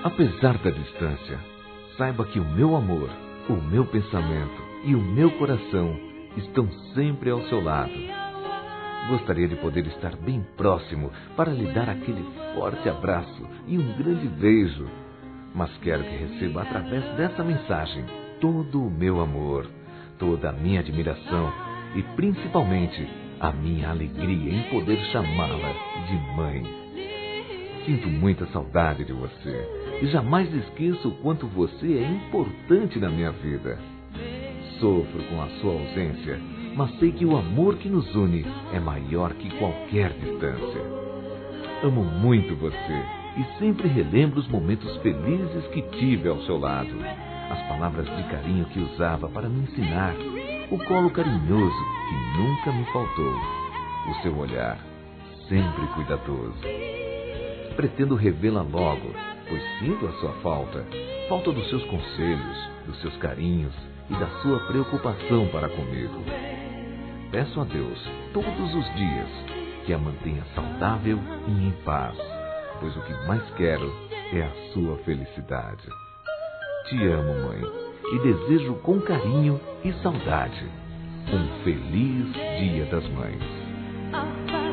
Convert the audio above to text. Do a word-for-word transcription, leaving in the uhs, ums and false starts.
Apesar da distância, saiba que o meu amor, o meu pensamento e o meu coração estão sempre ao seu lado. Gostaria de poder estar bem próximo para lhe dar aquele forte abraço e um grande beijo, mas quero que receba através dessa mensagem todo o meu amor, toda a minha admiração e principalmente a minha alegria em poder chamá-la de mãe. Sinto muita saudade de você e jamais esqueço o quanto você é importante na minha vida. Sofro com a sua ausência, mas sei que o amor que nos une é maior que qualquer distância. Amo muito você e sempre relembro os momentos felizes que tive ao seu lado, as palavras de carinho que usava para me ensinar, o colo carinhoso que nunca me faltou, o seu olhar sempre cuidadoso. Pretendo revê-la logo, pois sinto a sua falta, falta dos seus conselhos, dos seus carinhos e da sua preocupação para comigo. Peço a Deus, todos os dias, que a mantenha saudável e em paz, pois o que mais quero é a sua felicidade. Te amo, mãe, e desejo com carinho e saudade um feliz Dia das Mães.